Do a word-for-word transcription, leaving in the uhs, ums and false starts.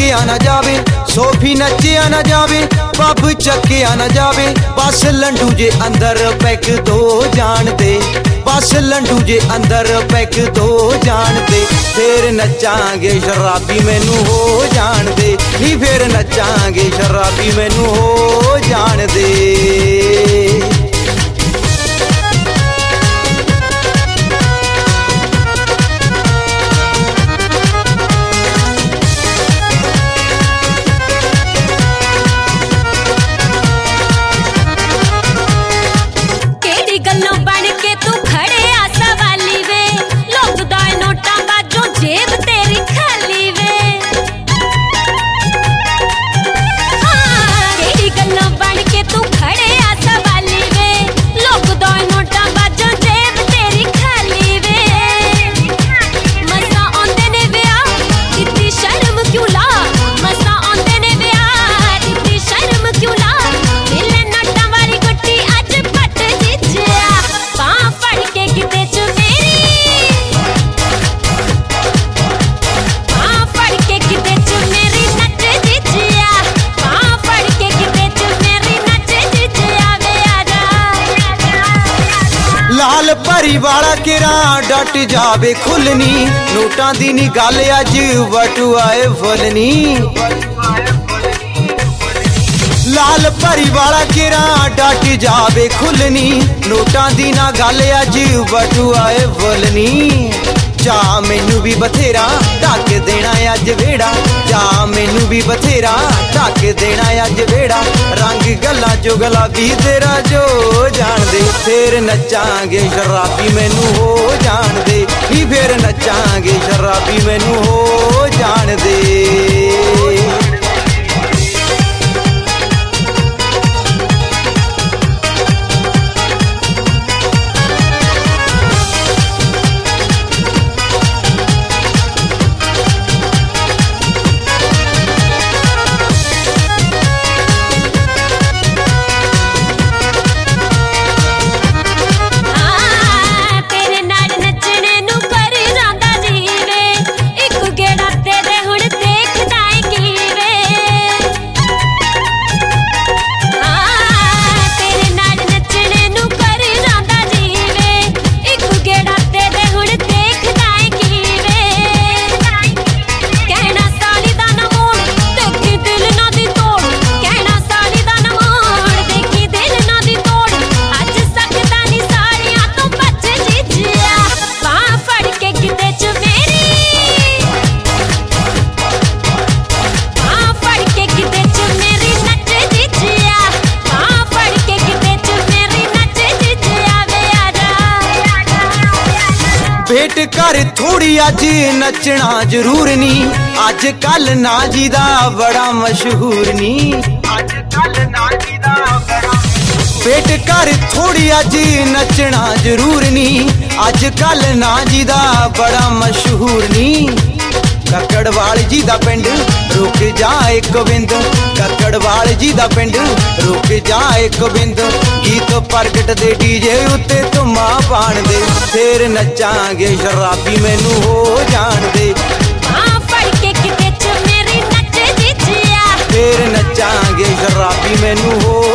चक्किया न जावे, सोफी नचिया न जावे, पब चक्किया न जावे। बस लंडू जे अंदर पैक दो जान दे, बस लंडू जे अंदर पैक दो जान दे। फिर नचांगे शराबी मैनू हो जान दे, नी फिर नचांगे शराबी मैनू हो जान दे। लाल परी वाला किरा डट जावे खुलनी, नोटां दी नी गल अज वटुआए फुलनी। लाल परी वाला किरा डट जावे खुलनी, नोटां दी ना गल अज वटुआए फुलनी। जा मैनू भी बथेरा ढक देना अज वेड़ा, जा मैनू भी बथेरा ढक देना अज वेड़ा। रंग गल्लां चो गुलाबी तेरा जो जान दे, फिर नचांगे शराबी मैनू हो जान दे, नी फिर नचांगे शराबी मैनू हो जान दे। भेट कर थोड़ी अज नचना जरूर नी, अज कल ना जी दा बड़ा मशहूर नी। अज कल ना जी दा बड़ा भेट कर थोड़ी अज नचना जरूर नी, अज कल ना जी दा बड़ा मशहूर नी। कक्कड़वाल जी दा पिंड रुक जा एक बिंद, कक्कड़वाल जी दा पिंड रुक जा एक बिंद। गीत प्रगट दे डीजे उत्ते धुम्मा पाण दे, फिर नचांगे शराबी मैनू हो जान दे। फिर नचांगे शराबी मैनू हो